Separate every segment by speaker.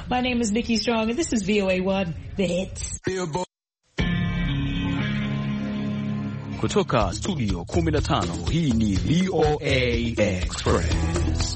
Speaker 1: My name is Nikki Strong and this is VOA1, The Hits.
Speaker 2: Kutoka studio 15, hii ni VOA Express.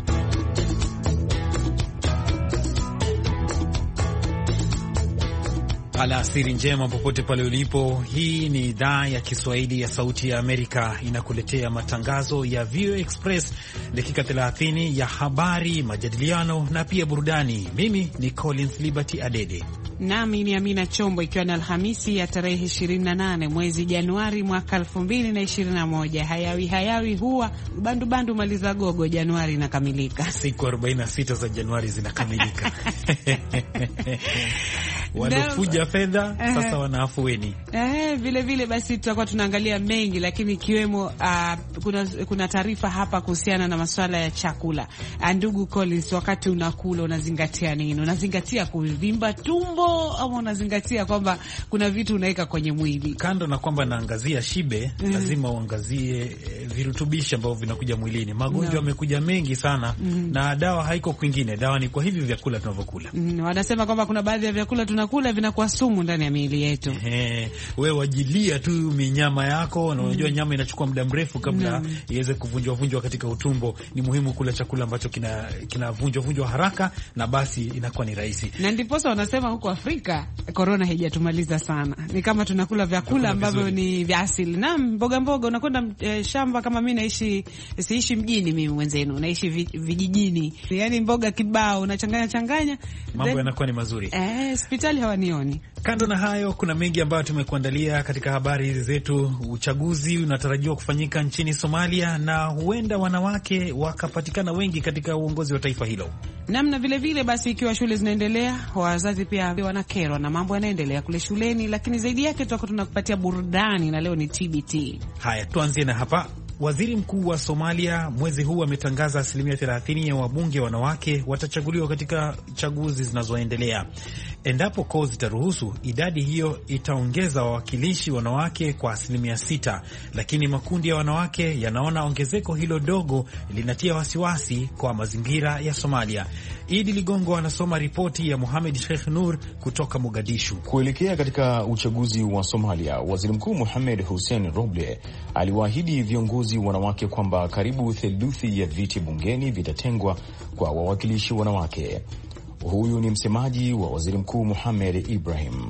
Speaker 3: Alasiri njema popote pale ulipo. Hii ni idhaa ya Kiswahili ya Sauti ya Amerika inakuletea matangazo ya VOA Express, dakika 30 ya habari, majadiliano na pia burudani. Mimi ni Collins Liberty Adede.
Speaker 4: Nami ni Amina Chombo, ikiwa ni Alhamisi ya tarehe 28 mwezi Januari mwaka 2021. Hayawi huwa bandu maliza gogo, Januari inakamilika.
Speaker 3: Siku 46 za Januari zinakamilika. Walofuja fedha sasa wanaafueni.
Speaker 4: Vile basi tutakuwa tunaangalia mengi, lakini ikiwemo kuna taarifa hapa kuhusiana na masuala ya chakula. Ndugu Collins, wakati unakula unazingatia nini? Unazingatia kuvimba tumbo ama unazingatia kwamba kuna vitu unaweka kwenye mwili? Kando na kwamba naangazia shibe, lazima uangazie virutubishi ambavyo vinakuja mwilini. Magonjwa yamekuja mengi sana, na dawa haiko kwingine. Dawa ni kwa hivi vyakula tunavyokula. Wanasema kwamba kuna baadhi ya vyakula tunakula vinakuwa sumu ndani ya miili yetu. Wewe wajilia tu minyama yako, na unajua nyama inachukua muda mrefu kabla iweze kuvunjwa katika utumbo. Ni muhimu kula chakula ambacho kinavunjwa haraka, na basi inakuwa ni rahisi. Na ndiposa wanasema huko Afrika corona haijatumaliza sana. Ni kama tunakula vyakula ambavyo ni vya asili. Na mboga unakwenda shamba, kama mimi siishi mjini, mimi mwenzenu naishi vijijini. Yaani mboga kibao unachanganya mambo yanakuwa ni mazuri. Hospitali hawanioni. Kando na hayo, kuna mengi ambayo tumekuandalia katika habari hizi zetu. Uchaguzi unatarajiwa kufanyika nchini Somalia, na huenda wanawake wakapatikana wengi katika uongozi wa taifa hilo. Namna vile basi, ikiwa shule zinaendelea, wazazi pia wanakerwa na mambo yanaendelea kule shuleni, lakini zaidi yake tutakuwa tunakupatia burudani, na leo ni TBT. Haya, tuanzie na hapa. Waziri mkuu wa Somalia mwezi huu ametangaza 30% ya wabunge wanawake watachaguliwa katika chaguzi zinazoendelea. Endapo koo zitaruhusu, idadi hiyo itaongeza wawakilishi wanawake kwa 6%, lakini makundi ya wanawake yanaona ongezeko hilo dogo linatia wasiwasi kwa mazingira ya Somalia. Idi Ligongo anasoma ripoti ya Mohamed Sheikh Nur kutoka Mogadishu.
Speaker 5: Kuelekea katika uchaguzi wa Somalia, Waziri Mkuu Mohamed Hussein Roble aliwaahidi viongozi wanawake kwamba karibu theluthi ya viti bungeni vitatengwa kwa wawakilishi wanawake. Huyu ni msemaji wa Waziri Mkuu Mohamed Ibrahim.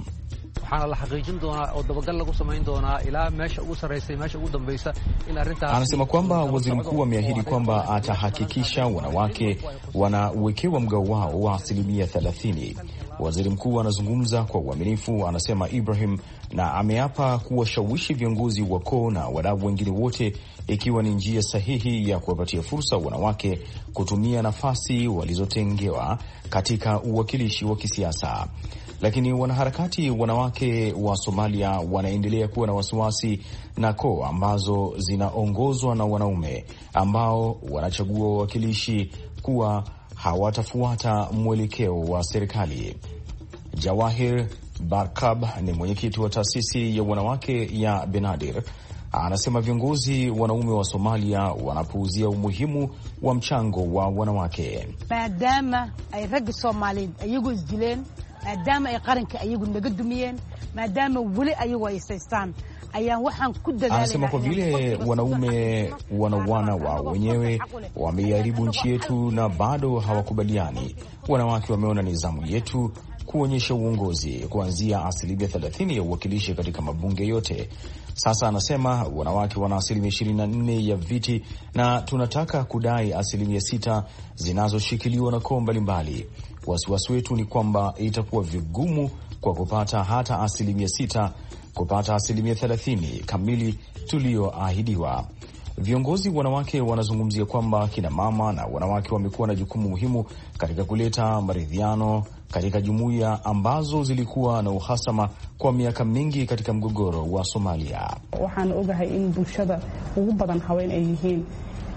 Speaker 5: Anasema kwamba waziri mkuu ameahidi kwamba atahakikisha wanawake wanawekewa mgao wao wa 30%. Waziri mkuu anazungumza kwa uaminifu, anasema Ibrahim, na ameapa kuwashawishi viongozi wa koo na wadau wengine wote, ikiwa ni njia sahihi ya kuwapatia fursa wanawake kutumia nafasi walizotengewa katika uwakilishi wa kisiasa. Lakini wanaharakati wanawake wa Somalia wanaendelea kuwa na wasiwasi na koo ambazo zinaongozwa na wanaume ambao wanachagua wawakilishi kuwa hawatafuata mwelekeo wa serikali. Jawahir Barkab ni mwenyekiti wa taasisi ya wanawake ya Benadir. Anasema viongozi wanaume wa Somalia wanapuuzia umuhimu wa mchango wa wanawake.
Speaker 6: Maadama ay rag Soomaaliyeed ayagu isdileen, maadama ay qaranka ayagu naga dumiyeen, maadama wali ayagu ay saystaan, ayaan waxaan ku dadaalay.
Speaker 5: Anasema kwa vile wanaume wanauana wao wenyewe, wameharibu nchi yetu na bado hawakubaliani. Wanawake wameona ni zamu yetu kuonyesha uongozi, kuanzia 30% ya uwakilishi katika mabunge yote. Sasa anasema wanawake wana 24% ya viti, na tunataka kudai 6% zinazoshikiliwa na koo mbalimbali. Wasiwasi wetu ni kwamba itakuwa vigumu kwa kupata hata 6% kupata 30% kamili tulioahidiwa. Viongozi wanawake wanazungumzia kwamba kina mama na wanawake wamekuwa na jukumu muhimu katika kuleta maridhiano katika jumuiya ambazo zilikuwa na uhasama kwa miaka mingi katika mgogoro wa Somalia.
Speaker 7: Waxaan ogahay in bulshada ugu badan haween ay yihiin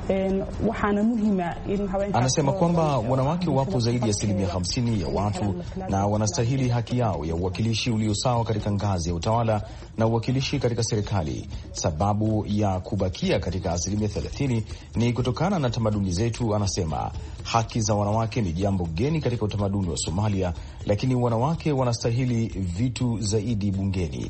Speaker 5: Anasema kwamba wanawake wapo zaidi ya 50% ya watu na wanastahili haki yao ya uwakilishi ulio sawa katika ngazi ya utawala na uwakilishi katika serikali. Sababu ya kubakia katika 30% ni kutokana na tamaduni zetu. Anasema haki za wanawake ni jambo geni katika utamaduni wa Somalia, lakini wanawake wanastahili vitu zaidi bungeni.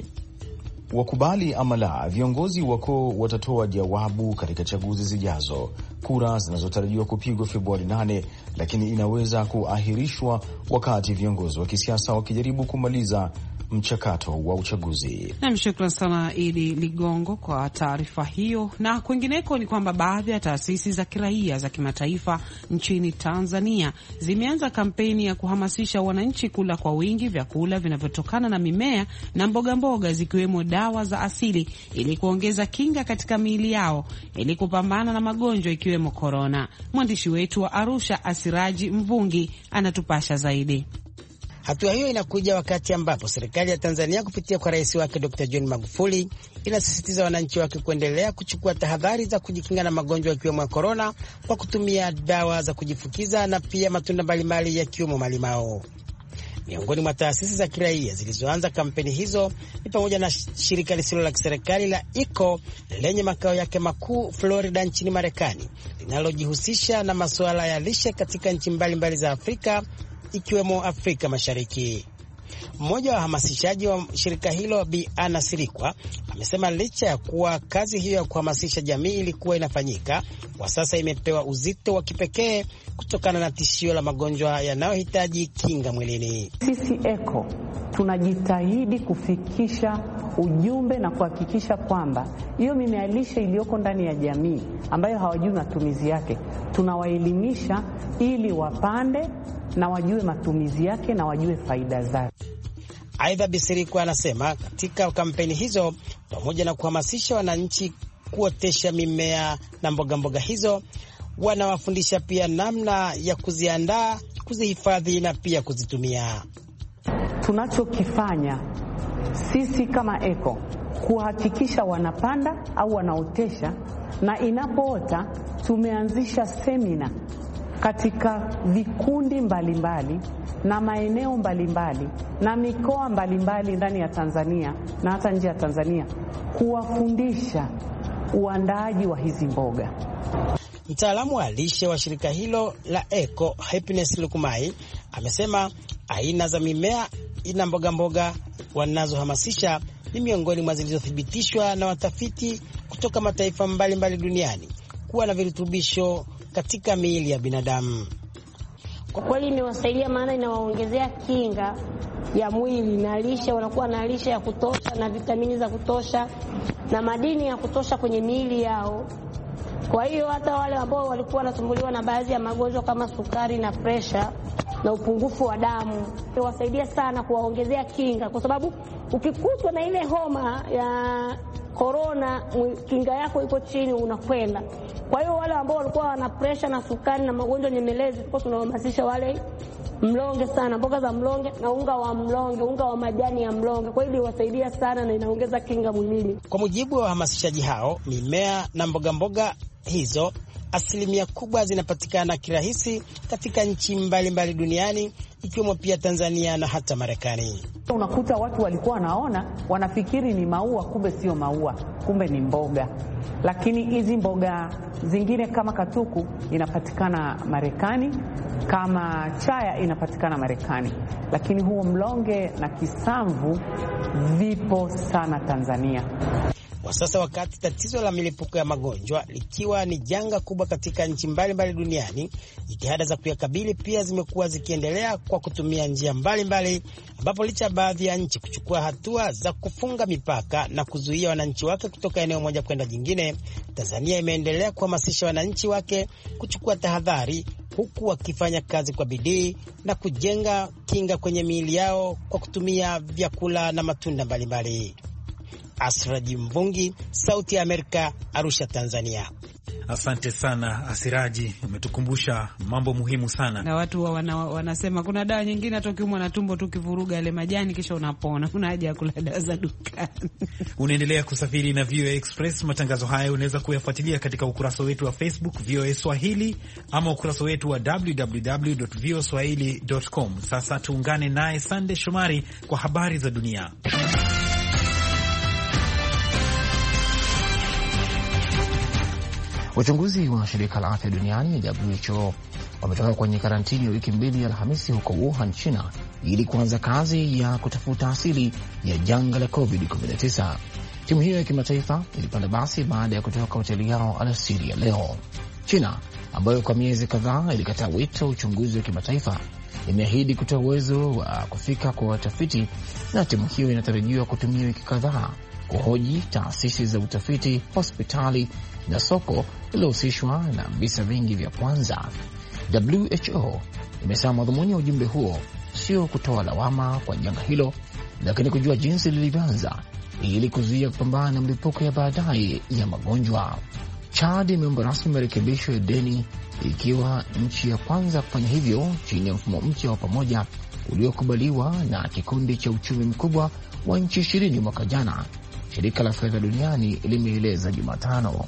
Speaker 5: Wakubali ama la, viongozi wako watatoa jawabu katika chaguzi zijazo. Kura zinazotarajiwa kupigwa Februari 8, lakini inaweza kuahirishwa wakati viongozi wa kisiasa wakijaribu kumaliza mchakato wa uchaguzi.
Speaker 4: Shukran sana Idi Ligongo kwa taarifa hiyo. Na kwingineko ni kwamba baadhi ya taasisi za kiraia za kimataifa nchini Tanzania zimeanza kampeni ya kuhamasisha wananchi kula kwa wingi vyakula vinavyotokana na mimea na mboga mboga zikiwemo dawa za asili ili kuongeza kinga katika miili yao ili kupambana na magonjwa ikiwemo korona. Mwandishi wetu wa Arusha Asiraji Mvungi anatupasha zaidi.
Speaker 7: Hatua hiyo inakuja wakati ambapo serikali ya Tanzania kupitia kwa rais wake Dr. John Magufuli inasisitiza wananchi wake kuendelea kuchukua tahadhari za kujikinga na magonjwa ikiwemo ya korona kwa kutumia dawa za kujifukiza na pia matunda mbalimbali yakiwemo malimao. Miongoni mwa taasisi za kiraia zilizoanza kampeni hizo ni pamoja na shirika lisilo la kiserikali la ECO lenye makao yake makuu Florida nchini Marekani, linalojihusisha na masuala ya lishe katika nchi mbalimbali za Afrika ikiwemo Afrika Mashariki. Mmoja wa wahamasishaji wa shirika hilo, Bi Ana Sirikwa, amesema licha ya kuwa kazi hiyo ya kuhamasisha jamii ilikuwa inafanyika, kwa sasa imepewa uzito wa kipekee kutokana na tishio la magonjwa yanayohitaji kinga mwilini.
Speaker 8: Sisi ECO tunajitahidi kufikisha ujumbe na kuhakikisha kwamba hiyo mimea lishe iliyoko ndani ya jamii ambayo hawajui matumizi yake, tunawaelimisha ili wapande na wajue matumizi yake na wajue faida zake.
Speaker 7: Aidha, Bisirikwa anasema katika kampeni hizo, pamoja na kuhamasisha wananchi kuotesha mimea na mboga hizo, wanawafundisha pia namna ya kuziandaa, kuzihifadhi na pia kuzitumia.
Speaker 8: Tunachokifanya sisi kama ECO kuhakikisha wanapanda au wanaotesha, na inapoota tumeanzisha semina katika vikundi mbalimbali na maeneo mbalimbali na mikoa mbalimbali ndani ya Tanzania na hata nje ya Tanzania, kuwafundisha uandaaji wa hizi mboga.
Speaker 7: Mtaalamu wa lishe wa shirika hilo la ECO, Happiness Lukumai, amesema aina za mimea na mboga wanazohamasisha ni miongoni mwa zilizothibitishwa na watafiti kutoka mataifa mbalimbali duniani kuwa na virutubisho katika miili ya binadamu.
Speaker 9: Kwa kweli imewasaidia, maana inawaongezea kinga ya mwili na lishe, wanakuwa na lishe ya kutosha na vitamini za kutosha na madini ya kutosha kwenye miili yao. Kwa hiyo hata wale ambao walikuwa wanasumbuliwa na baadhi ya magonjwa kama sukari na presha na upungufu wa damu, inawasaidia sana kuwaongezea kinga, kwa sababu ukikutwa na ile homa ya korona, kinga yako iko chini, unakwenda. Kwa hiyo wale ambao walikuwa wana presha na sukari na magonjwa nyemelezi, tulikuwa tunawahamasisha wale mlonge sana, mboga za mlonge na unga wa mlonge, unga wa majani ya mlonge. Kwa hiyo iliwasaidia sana na inaongeza kinga mwilini.
Speaker 7: Kwa mujibu wa wahamasishaji hao, mimea na mboga hizo asilimia kubwa zinapatikana kirahisi katika nchi mbalimbali duniani ikiwemo pia Tanzania na hata Marekani.
Speaker 8: Unakuta watu walikuwa wanafikiri ni maua, kumbe sio maua, kumbe ni mboga. Lakini hizi mboga zingine kama katuku inapatikana Marekani, kama chaya inapatikana Marekani, lakini huo mlonge na kisamvu vipo sana Tanzania.
Speaker 7: Kwa sasa, wakati tatizo la milipuko ya magonjwa likiwa ni janga kubwa katika nchi mbalimbali duniani, jitihada za kuyakabili pia zimekuwa zikiendelea kwa kutumia njia mbalimbali, ambapo licha baadhi ya nchi kuchukua hatua za kufunga mipaka na kuzuia wananchi wake kutoka eneo moja kwenda jingine, Tanzania imeendelea kuhamasisha wananchi wake kuchukua tahadhari, huku wakifanya kazi kwa bidii na kujenga kinga kwenye miili yao kwa kutumia vyakula na matunda mbalimbali. Asraji Mvungi, Sauti ya Amerika, Arusha, Tanzania.
Speaker 3: Asante sana Asiraji, umetukumbusha mambo muhimu sana.
Speaker 4: Na watu wanasema kuna dawa nyingine hata ukiumwa na tumbo tu kivuruga yale majani kisha unapona. Kuna haja ya kula dawa za dukani. Unaendelea kusafiri na VOA Express. Matangazo haya unaweza kuyafuatilia katika ukurasa wetu wa Facebook VOA Swahili ama ukurasa wetu wa www.voaswahili.com. Sasa tuungane naye Sande Shomari kwa habari za dunia.
Speaker 10: Wachunguzi wa shirika la afya duniani WHO wametoka kwenye karantini ya wiki 2 Alhamisi huko Wuhan, China, ili kuanza kazi ya kutafuta asili ya janga la COVID-19. Timu hiyo ya kimataifa ilipanda basi baada ya kutoka hoteli yao alasiri ya leo. China, ambayo kwa miezi kadhaa ilikataa wito wa uchunguzi wa kimataifa, imeahidi kutoa uwezo wa kufika kwa watafiti, na timu hiyo inatarajiwa kutumia wiki kadhaa kuhoji taasisi za utafiti, hospitali na soko lilohusishwa na visa vingi vya kwanza. WHO imesema madhumuni ya ujumbe huo sio kutoa lawama kwa janga hilo, lakini kujua jinsi lilivyoanza ili kuzuia kupambana na mlipuko ya baadaye ya magonjwa. Chad imeomba rasmi marekebisho ya deni, ikiwa nchi ya kwanza kufanya hivyo chini ya mfumo mpya wa pamoja uliokubaliwa na kikundi cha uchumi mkubwa wa nchi 20 mwaka jana, shirika la fedha duniani limeeleza Jumatano.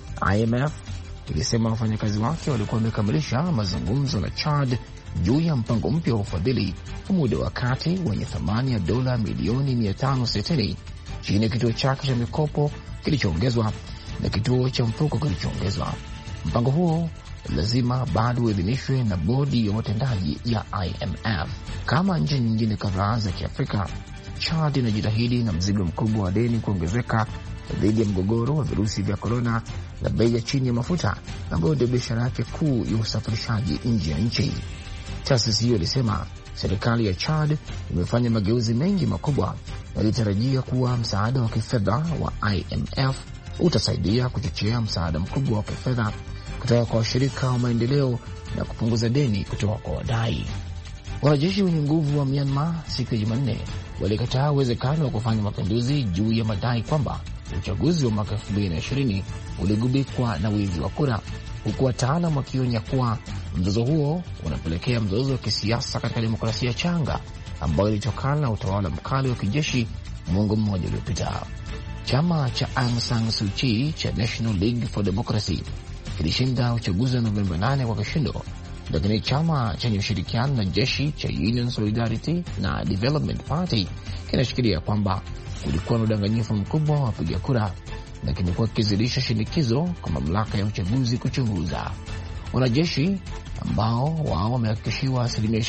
Speaker 10: IMF ilisema wafanyakazi wake walikuwa wamekamilisha mazungumzo na Chad juu ya mpango mpya wa ufadhili wa muda wa kati wenye thamani ya dola milioni 560 chini ya kituo chake cha mikopo kilichoongezwa na kituo cha mfuko kilichoongezwa. Mpango huo lazima bado uidhinishwe na bodi ya watendaji ya IMF. Kama nchi nyingine kadhaa za Kiafrika, Chad inajitahidi na mzigo mkubwa wa deni kuongezeka dhidi ya mgogoro wa virusi vya korona na bei ya chini ya mafuta, ambayo ndio biashara yake kuu ya usafirishaji nje ya nchi. Taasisi hiyo ilisema serikali ya Chad imefanya mageuzi mengi makubwa na ilitarajia kuwa msaada wa kifedha wa IMF utasaidia kuchochea msaada mkubwa wa kifedha kutoka kwa washirika wa maendeleo na kupunguza deni kutoka kwa wadai. Wanajeshi wenye nguvu wa Myanmar siku ya Jumanne walikataa uwezekano wa kufanya mapinduzi juu ya madai kwamba uchaguzi wa mwaka 2020 uligubikwa na wizi wa kura, huku wataalam wakionya kuwa mzozo huo unapelekea mzozo wa kisiasa katika demokrasia changa ambayo ilitokana na utawala mkali wa kijeshi mwongo mmoja uliopita. Chama cha Aung San Suu Kyi cha National League for Democracy kilishinda uchaguzi wa Novemba 8 kwa kishindo, lakini chama chenye ushirikiano na jeshi cha Union Solidarity na Development Party kinashikilia kwamba kulikuwa na udanganyifu mkubwa wa wapiga kura, na kimekuwa kikizidisha shinikizo kwa mamlaka ya uchaguzi kuchunguza. Wanajeshi ambao wao wamehakikishiwa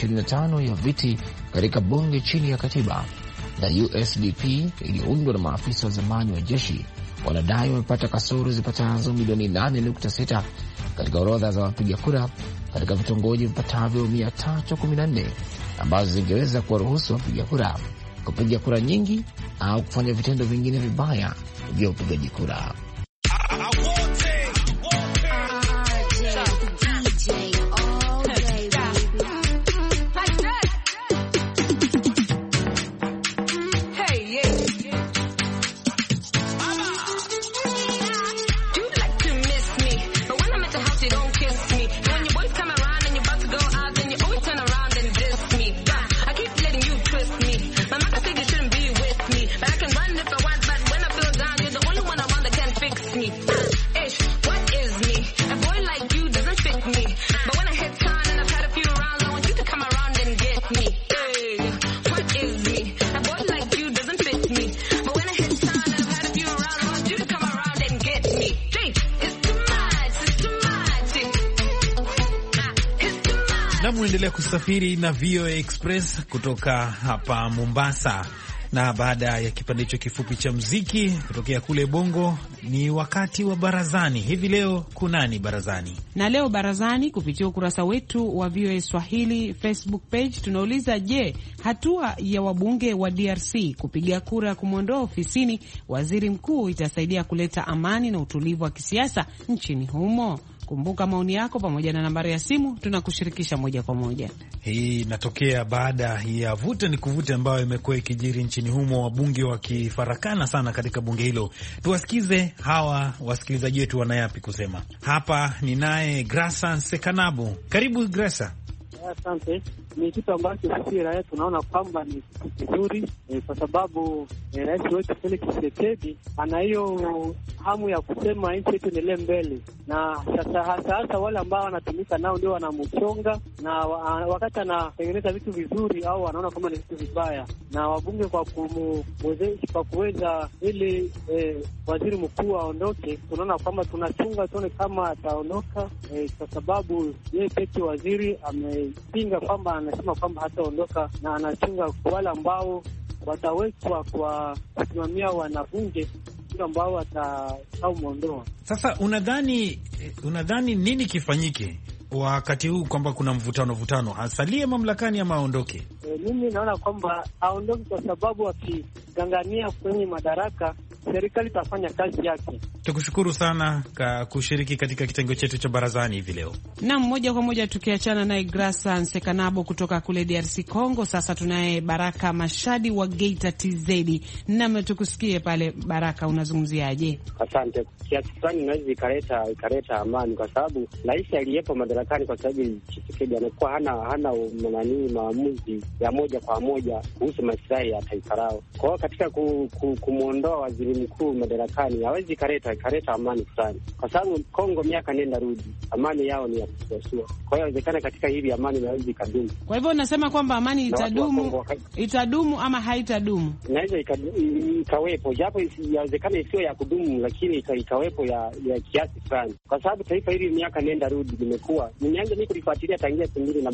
Speaker 10: 25% ya viti katika bunge chini ya katiba na USDP iliyoundwa na maafisa wa zamani wa jeshi wanadai wamepata kasoro zipatazo milioni 8.6 katika orodha za wapiga kura katika vitongoji vipatavyo 314 ambazo zingeweza kuwaruhusu wapiga kura kupiga kura nyingi au kufanya vitendo vingine vibaya vya upigaji kura.
Speaker 3: Muendelea kusafiri na VOA Express kutoka hapa Mombasa. Na baada ya kipande hicho kifupi cha muziki kutokea kule Bongo, ni wakati wa barazani. Hivi leo kunani barazani?
Speaker 4: Na leo barazani kupitia ukurasa wetu wa VOA Swahili Facebook page tunauliza, je, hatua ya wabunge wa DRC kupiga kura kumwondoa ofisini waziri mkuu itasaidia kuleta amani na utulivu wa kisiasa nchini humo? Kumbuka maoni yako pamoja na nambari ya simu, tunakushirikisha moja kwa moja.
Speaker 3: Hii inatokea baada ya vuta ni kuvuta ambayo imekuwa ikijiri nchini humo, wabunge wakifarakana sana katika bunge hilo. Tuwasikize hawa wasikilizaji wetu wanayapi kusema. Hapa ni naye Grasa Nsekanabo. Karibu Grasa.
Speaker 11: Asante. Ni kitu ambacho sisi raia tunaona kwamba ni kitu kizuri, kwa sababu rais wetu Felix Tshisekedi ana hiyo hamu ya kusema nchi yetu endelee mbele, na hasa wale ambao wanatumika nao ndio wanamchonga, na wakati anatengeneza vitu vizuri au wanaona kama ni vitu vibaya, na wabunge kwa kuweza ili waziri mkuu aondoke, tunaona kwamba tunachunga tuone kama ataondoka, kwa sababu yeye pekee waziri amepinga kwamba anasema kwamba hataondoka, na anachunga wale ambao watawekwa kwa kusimamia wanabunge ambao watakaomuondoa.
Speaker 3: Sasa unadhani nini kifanyike wakati huu, kwamba kuna mvutano asalie mamlakani ama aondoke?
Speaker 11: Mimi naona kwamba aondoke, kwa sababu akigangania kwenye madaraka serikali itafanya kazi yake.
Speaker 3: Tukushukuru sana kushiriki katika kitengo chetu cha barazani hivi leo.
Speaker 4: Naam, moja kwa moja tukiachana naye Grasa Nsekanabo kutoka kule DRC Congo, sasa tunaye Baraka Mashadi wa Geita TZ. Naam, tukusikie pale Baraka, unazungumziaje?
Speaker 12: Asante. Kiasi fulani inaweza ikaleta amani, kwa sababu rais aliyepo madarakani kwa sababu Tshisekedi anakuwa hana maamuzi ya moja kwa moja kuhusu maslahi ya taifa lao. Kwa hiyo katika kumuondoa waziri mkuu madarakani hawezi ikaleta amani fulani, kwa sababu Kongo miaka nenda rudi, amani yao ni ya kusuasua. Kwa hiyo inawezekana katika hili amani inaweza ikadumu.
Speaker 4: Kwa hivyo unasema kwamba amani itadumu ama haitadumu?
Speaker 12: Inaweza ikawepo, japo inawezekana isiyo ya kudumu, lakini ikawepo ya kiasi fulani, kwa sababu taifa hili miaka nenda rudi limekuwa, nimeanza mimi kulifuatilia tangia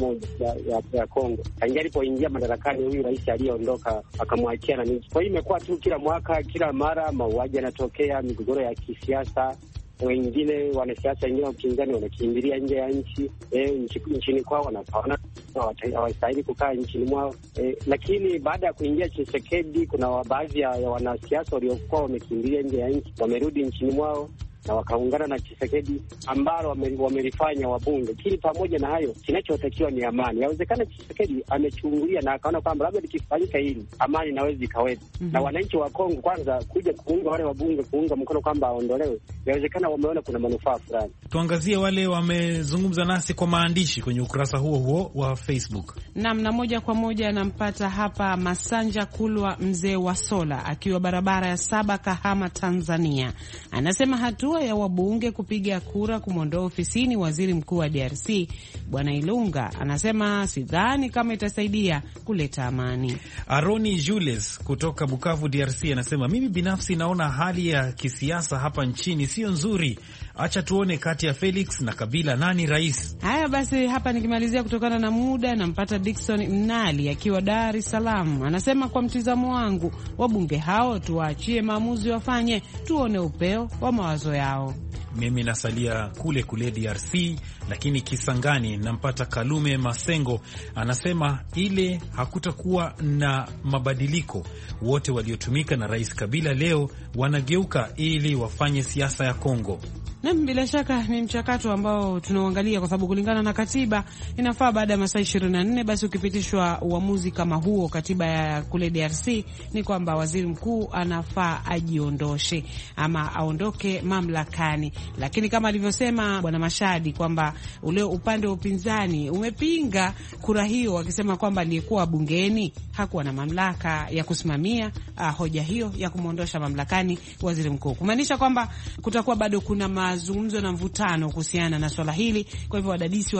Speaker 12: 2001 ya Kongo, tangia alipoingia madarakani huyu rais aliyeondoka akamwachia na nchi. Kwa hiyo imekuwa tu kila mwaka, kila mara mauaji yanatokea, migogoro ya kisiasa, wengine wanasiasa wengine wa upinzani wanakimbilia nje ya nchi, nchini kwao wanaona hawastahili kukaa nchini mwao. Lakini baada ya kuingia Tshisekedi, kuna baadhi ya wanasiasa waliokuwa wamekimbilia nje ya nchi wamerudi nchini mwao na wakaungana na Tshisekedi ambalo wamelifanya wabunge. Lakini pamoja na hayo, kinachotakiwa ni amani. Yawezekana Tshisekedi amechungulia na akaona kwamba labda likifanyika hili amani inaweza ikawepo. Na wananchi wa Kongo kwanza kuja kuunga wale wabunge kuunga mkono kwamba aondolewe, yawezekana wameona kuna manufaa fulani.
Speaker 3: Tuangazie wale wamezungumza nasi kwa maandishi kwenye ukurasa huo wa Facebook.
Speaker 4: Naam, na moja kwa moja nampata hapa Masanja Kulwa mzee wa Sola akiwa barabara ya 7 Kahama, Tanzania. Anasema hatua ya wabunge kupiga kura kumwondoa ofisini waziri mkuu wa DRC Bwana Ilunga, anasema sidhani kama itasaidia kuleta amani.
Speaker 3: Aroni Jules kutoka Bukavu DRC anasema mimi binafsi naona hali ya kisiasa hapa nchini sio nzuri. Acha tuone kati ya Felix na Kabila nani rais.
Speaker 4: Haya basi, hapa nikimalizia kutokana na muda, nampata Dickson Mnali akiwa Dar es Salaam. Anasema kwa mtizamo wangu, wabunge hao tuwaachie maamuzi wafanye, tuone upeo wa mawazo yao.
Speaker 3: Mimi nasalia kule DRC, lakini Kisangani nampata Kalume Masengo, anasema ile hakutakuwa na mabadiliko, wote waliotumika na Rais Kabila leo wanageuka ili wafanye siasa ya Kongo.
Speaker 4: Na bila shaka ni mchakato ambao tunaangalia, kwa sababu kulingana na katiba inafaa baada ya masaa 24 basi ukipitishwa uamuzi kama huo, katiba ya kule DRC ni kwamba waziri mkuu anafaa ajiondoshe ama aondoke mamlakani. Lakini kama alivyosema Bwana Mashadi kwamba ule upande wa upinzani umepinga kura hiyo, wakisema kwamba aliyekuwa bungeni hakuwa na mamlaka ya kusimamia hoja hiyo ya kumwondosha mamlakani waziri mkuu, kumaanisha kwamba kutakuwa bado kuna mazungumzo na mvutano kuhusiana na swala hili. Kwa hivyo wadadisi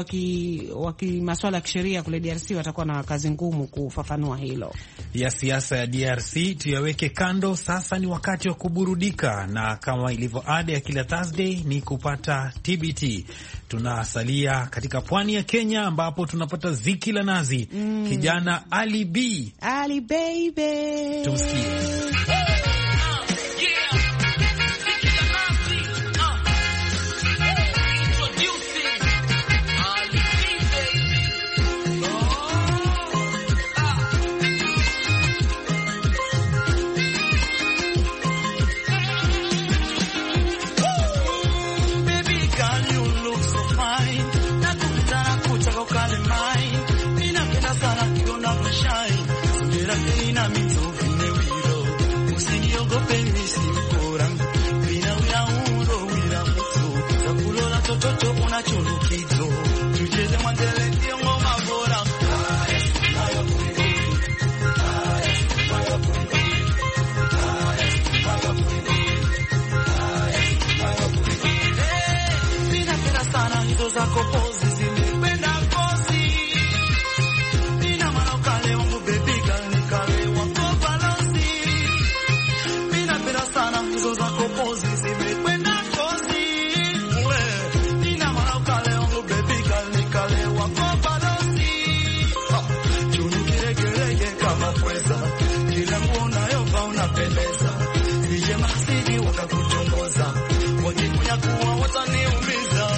Speaker 4: waki masuala ya kisheria kule DRC watakuwa na kazi ngumu kufafanua hilo.
Speaker 3: Ya siasa ya DRC tuyaweke kando, sasa ni wakati wa kuburudika, na kama ilivyo ada ya kila Thursday ni kupata TBT. Tunasalia katika pwani ya Kenya ambapo tunapata ziki la nazi. Kijana Ali B.
Speaker 4: Ali baby.
Speaker 3: Tumsikie.
Speaker 13: nina mitovu newiro usiniogope misikora vina uyauro wira mutu takulola tototo unacholukizo tucheze mwandele ndio ngoma bora ninapenda sana hizo zako pozi zimependa kosi nina marokale wangu baby girl nikale wako balozi ninapenda sana hizo zako pozi zimependa kosi we nina marokale wangu baby girl nikale wako balozi chunu kiregerege kama pweza kila nguo nayovaa unapendeza nije masidi wakakutongoza wakikunya kuwa wataniumiza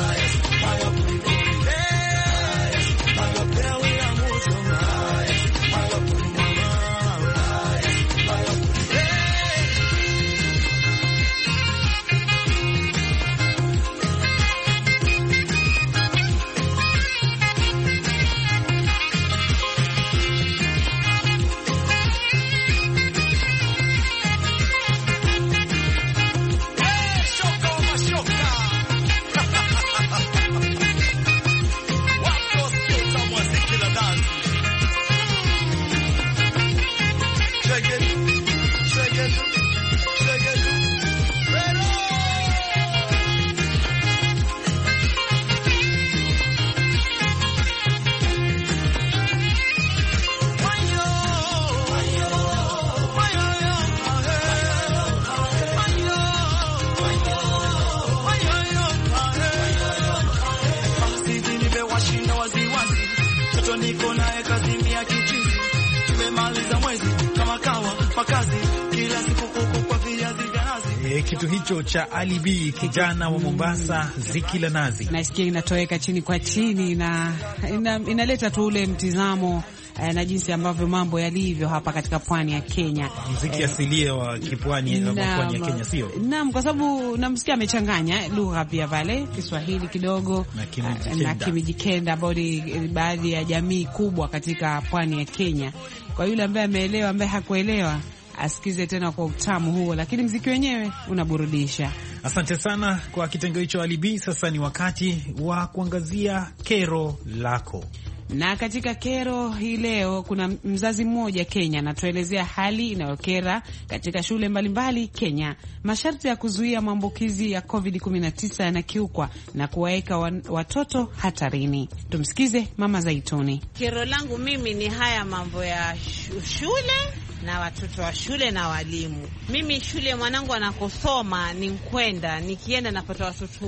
Speaker 3: Kitu hicho cha Ali B, kijana wa Mombasa, ziki la nazi.
Speaker 4: Nasikia inatoweka chini kwa chini na inaleta tu ule mtizamo na jinsi ambavyo mambo yalivyo hapa katika pwani ya Kenya.
Speaker 3: Muziki asilia wa kipwani na pwani ya Kenya, sio?
Speaker 4: Naam, kwa sababu namsikia amechanganya lugha pia pale, Kiswahili kidogo na Kimijikenda, baadhi ya jamii kubwa katika pwani ya Kenya. Kwa yule ambaye ameelewa, ambaye hakuelewa, asikize tena kwa utamu huo, lakini mziki wenyewe unaburudisha.
Speaker 3: Asante sana kwa kitengo hicho Ali B. Sasa ni wakati wa kuangazia kero lako.
Speaker 4: Na katika kero hii leo kuna mzazi mmoja Kenya anatuelezea hali inayokera katika shule mbalimbali Kenya. Masharti ya kuzuia maambukizi ya COVID-19 yanakiukwa na kuwaweka watoto hatarini. Tumsikize Mama Zaituni.
Speaker 14: Kero langu mimi ni haya mambo ya shule na watoto wa shule na walimu. Mimi shule mwanangu anakosoma ni Mkwenda, nikienda napata watoto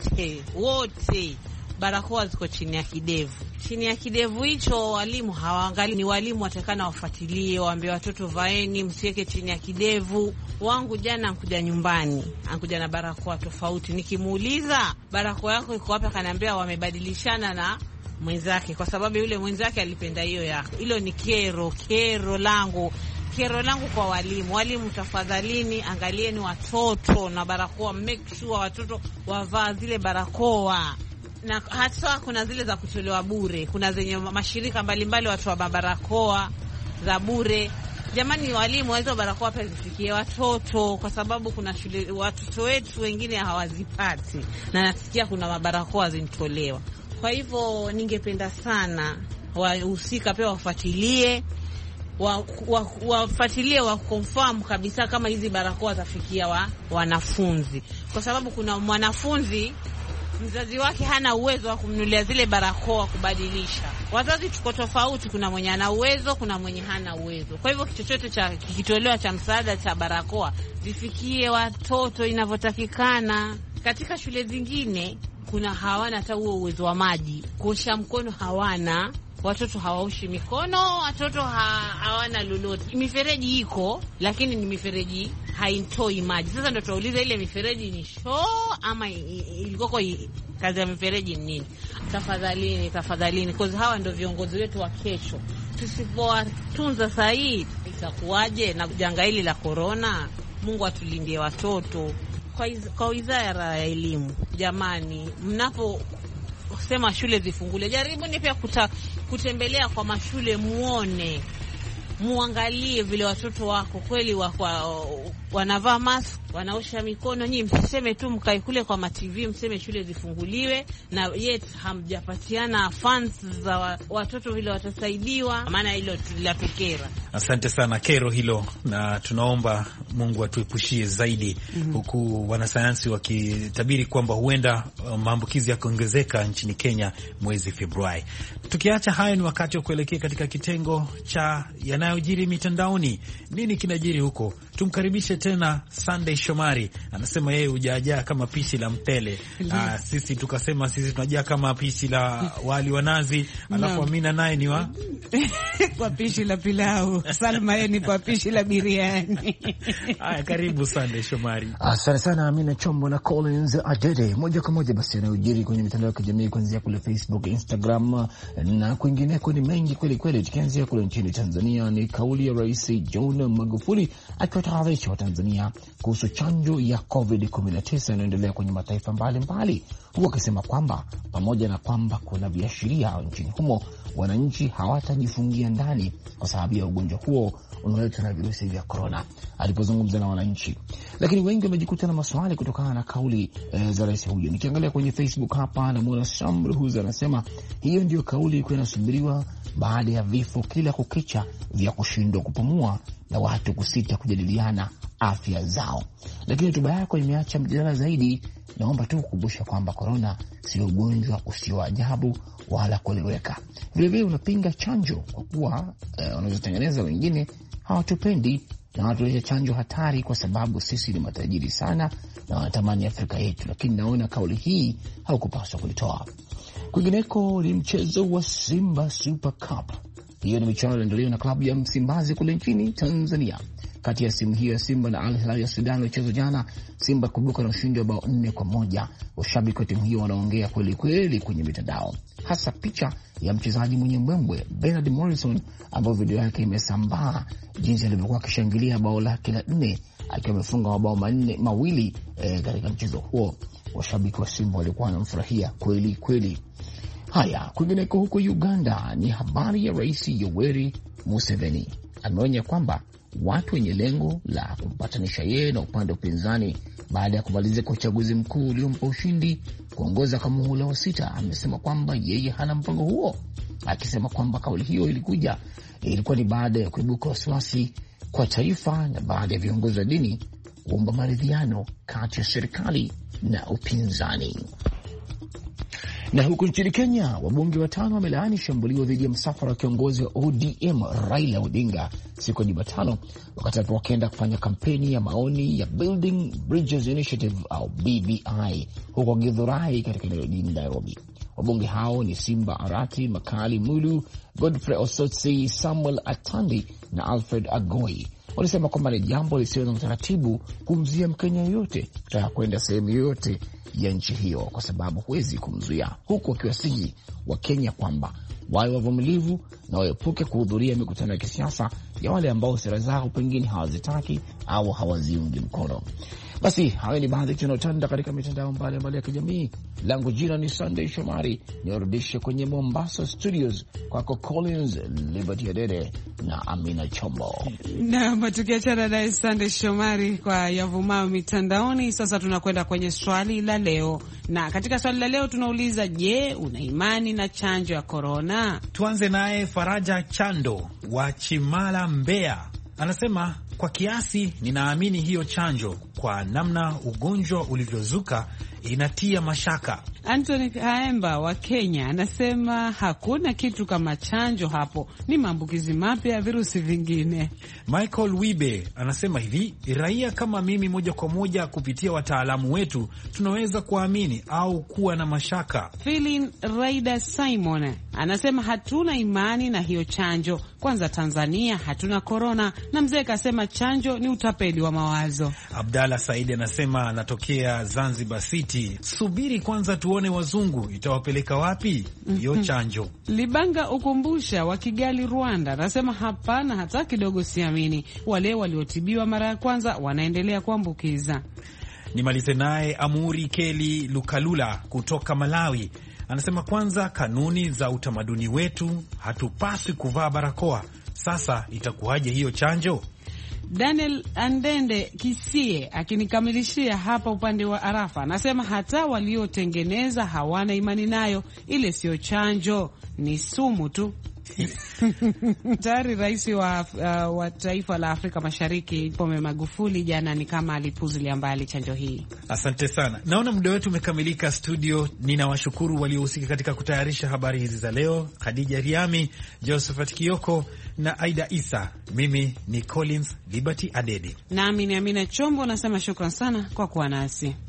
Speaker 14: wote barakoa ziko chini ya kidevu. Chini ya kidevu hicho walimu hawaangali, ni walimu watakana wafuatilie, waambie watoto vaeni, msiweke chini ya kidevu. Wangu jana ankuja nyumbani, ankuja na barakoa tofauti. Nikimuuliza barakoa yako iko wapi, akaniambia wamebadilishana na mwenzake kwa sababu yule mwenzake alipenda hiyo yako. Hilo ni kero langu. Kero langu kwa walimu. Walimu tafadhalini, angalieni watoto na barakoa, make sure watoto wavaa zile barakoa. Na hata kuna zile za kutolewa bure. Kuna zenye mashirika mbalimbali watu wa barakoa za bure. Jamani walimu, hizo barakoa pia zifikie watoto, kwa sababu kuna shule watoto wetu wengine hawazipati. Na nasikia kuna mabarakoa zinatolewa. Kwa hivyo ningependa sana wahusika pia wafuatilie, wafuatilie wa confirm kabisa kama hizi barakoa zafikia wanafunzi, kwa sababu kuna mwanafunzi mzazi wake hana uwezo wa kumnunulia zile barakoa kubadilisha. Wazazi tuko tofauti, kuna mwenye ana uwezo, kuna mwenye hana uwezo. Kwa hivyo chochote cha kikitolewa cha msaada cha barakoa zifikie watoto inavyotakikana. Katika shule zingine kuna hawana hata huo uwezo wa maji, kuosha mkono hawana, watoto hawaoshi mikono, watoto hawana lolote. Mifereji iko, lakini ni mifereji haitoi maji. Sasa ndo tuulize, ile mifereji ni show ama ilikoko kazi ya mifereji ni nini? Tafadhalini, kwa hawa ndo viongozi wetu wa kesho. Tusipowatunza saa hii itakuwaje na janga hili la corona? Mungu atulindie watoto. Kwa wizara ya elimu, jamani, mnapo sema shule zifungule, jaribuni pia kutembelea kwa mashule, muone muangalie vile watoto wako kweli wanavaa mask, wanaosha mikono. Nyinyi msiseme tu mkae kule kwa ma-TV mseme shule zifunguliwe na yet hamjapatiana funds za watoto vile watasaidiwa, maana hilo latukera.
Speaker 3: Asante sana, kero hilo, na tunaomba Mungu atuepushie zaidi. Huku wanasayansi wakitabiri kwamba huenda maambukizi yakaongezeka nchini Kenya mwezi Februari. Tukiacha hayo, ni wakati wa kuelekea katika kitengo cha yanayojiri mitandaoni. Nini kinajiri huko? Tumkaribishe tena Sunday Shomari. Anasema yeye hujajaa kama pishi la mtele. Sisi tukasema sisi tunajaa kama pishi la wali wa nazi. Alafu Amina naye ni
Speaker 4: kwa pishi la pilau. Salma yeye ni kwa pishi la biriani.
Speaker 3: Haya, karibu Sunday Shomari.
Speaker 10: Asante sana Amina Chombo na Collins Adede. Moja kwa moja basi yanayojiri kwenye mitandao ya kijamii kuanzia kule Facebook, Instagram na kwingineko ni mengi kweli kweli. Tukianzia kule nchini Tanzania, ni kauli ya Rais John Magufuli akiwatahadharisha Watanzania kuhusu chanjo ya COVID-19 inayoendelea kwenye mataifa mbalimbali, huku akisema kwamba pamoja na kwamba kuna viashiria nchini humo, wananchi hawatajifungia ndani kwa sababu ya ugonjwa huo unaoletwa na virusi vya corona. Alipozungumza na wananchi, lakini wengi wamejikuta na maswali kutokana na kauli za rais huyo. Nikiangalia kwenye Facebook hapa na Mwana Samru Huza anasema hiyo ndio kauli ilikuwa inasubiriwa baada ya vifo kila kukicha vya kushindwa kupumua na watu kusita kujadiliana afya zao. Lakini hotuba yako imeacha mjadala zaidi. Naomba tu kukumbusha kwamba corona sio ugonjwa usio ajabu wala kueleweka. Vilevile unapinga chanjo kwa kuwa wanazotengeneza wengine hawatupendi na wanatuleta chanjo hatari kwa sababu sisi ni matajiri sana na wanatamani Afrika yetu. Lakini naona kauli hii haukupaswa kulitoa. Kwingineko ni mchezo wa Simba Super Cup. Hiyo ni michuano inaendelea na klabu ya Msimbazi kule nchini Tanzania. Kati ya simu hiyo ya Simba na Al Hilal ya Sudan mchezo jana, Simba kubuka na ushindi wa bao 4-1. Washabiki wa timu hiyo wanaongea kweli kweli kwenye mitandao, hasa picha ya mchezaji mwenye mbwembwe Bernard Morrison, ambayo video yake imesambaa jinsi alivyokuwa akishangilia bao lake la 4 akiwa amefunga mabao mawili katika mchezo huo. Washabiki wa Simba walikuwa wanamfurahia kweli kweli. Haya, kwingineko huko Uganda ni habari ya Rais Yoweri Museveni. Ameonya kwamba watu wenye lengo la kumpatanisha yeye na upande wa upinzani baada ya kumalizika uchaguzi mkuu uliompa ushindi kuongoza kwa muhula wa 6, amesema kwamba yeye hana mpango huo, akisema kwamba kauli hiyo ilikuwa ni baada ya kuibuka wasiwasi kwa taifa na baada ya viongozi wa dini kuomba maridhiano kati ya serikali na upinzani. Na huku nchini Kenya, wabunge 5 wamelaani shambulio dhidi ya msafara wa kiongozi wa ODM Raila Odinga siku ya Jumatano wakati alipokwenda kufanya kampeni ya maoni ya Building Bridges Initiative au BBI huko Githurai katika eneo la Nairobi. Wabunge hao ni Simba Arati, Makali Mulu, Godfrey Osotsi, Samuel Atandi na Alfred Agoi. Walisema kwamba ni jambo lisilo na utaratibu kumzuia Mkenya yoyote kutaka kwenda sehemu yoyote ya nchi hiyo kwa sababu huwezi kumzuia, huku wakiwasihi wa Kenya kwamba wawe wavumilivu na waepuke kuhudhuria mikutano ya kisiasa ya wale ambao sera zao pengine hawazitaki au hawaziungi mkono. Basi hayo ni baadhi tunayotanda katika mitandao mbalimbali ya kijamii. Langu jina ni Sunday Shomari, niwarudishe kwenye Mombasa Studios kwako Collins Liberty Adede na Amina Chombo.
Speaker 4: Na tukiachana na Sunday Shomari kwa yavumao mitandaoni, sasa tunakwenda kwenye swali la leo. Na katika swali la leo tunauliza, je, una imani na chanjo ya corona?
Speaker 3: Tuanze naye Faraja Chando wa Chimala, Mbeya. Anasema kwa kiasi ninaamini hiyo chanjo, kwa namna ugonjwa ulivyozuka inatia mashaka.
Speaker 4: Anthony Kaemba wa Kenya anasema hakuna kitu kama chanjo hapo, ni maambukizi mapya ya virusi vingine.
Speaker 3: Michael Wibe anasema hivi, raia kama mimi moja kwa moja kupitia wataalamu wetu tunaweza kuamini au kuwa na mashaka.
Speaker 4: Philin Raida Simon anasema hatuna imani na hiyo chanjo, kwanza Tanzania hatuna corona, na mzee kasema chanjo ni utapeli wa mawazo.
Speaker 3: Abdalla Saidi anasema anatokea Zanzibar City, subiri kwanza tuone wazungu itawapeleka wapi hiyo chanjo.
Speaker 4: Libanga Ukumbusha wa Kigali, Rwanda anasema hapana, hata kidogo siamini, wale waliotibiwa mara ya kwanza wanaendelea kuambukiza.
Speaker 3: Nimalize naye Amuri Keli Lukalula kutoka Malawi. Anasema kwanza kanuni za utamaduni wetu, hatupaswi kuvaa barakoa. Sasa itakuwaje hiyo chanjo?
Speaker 4: Daniel Andende Kisie akinikamilishia hapa upande wa Arafa, anasema hata waliotengeneza hawana imani nayo, ile sio chanjo, ni sumu tu. Tayari rais wa taifa la Afrika Mashariki Pombe Magufuli jana ni kama alipuzulia mbali chanjo hii.
Speaker 3: Asante sana. Naona muda wetu umekamilika studio. Ninawashukuru waliohusika katika kutayarisha habari hizi za leo, Khadija Riami, Josephat Kioko na Aida Isa. Mimi ni Collins Liberty Adede.
Speaker 4: Nami ni Amina Chombo, nasema shukran sana kwa kuwa nasi.